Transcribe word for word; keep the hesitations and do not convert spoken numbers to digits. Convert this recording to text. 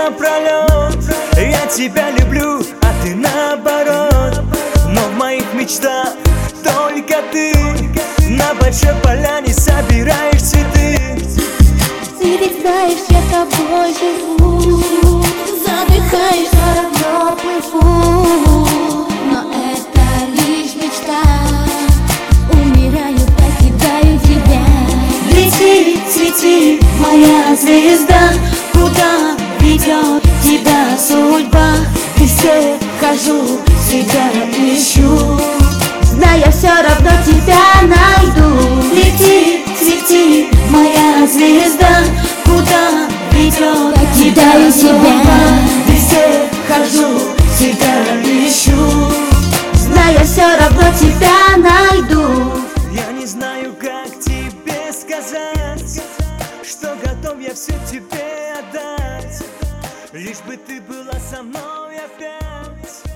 напролет. Я тебя люблю, а ты наоборот. Но в моих мечтах только ты. На большой поляне собираешь цветы. Ты ведь знаешь, я тобой живу. Задыхаюсь, все равно плыву. Но это лишь мечта. Умираю, покидаю тебя. Лети, свети, моя звезда. Куда ведет тебя судьба? Везде хожу, себя ищу. Зная, все равно тебя найду. Лети, свети, моя звезда. Куда ведет Покидаю тебя себя. судьба? Везде хожу, себя ищу. Зная, все равно тебя найду. Я не знаю, как тебе сказать, что готов я все тебе отдать, лишь бы ты была со мной опять.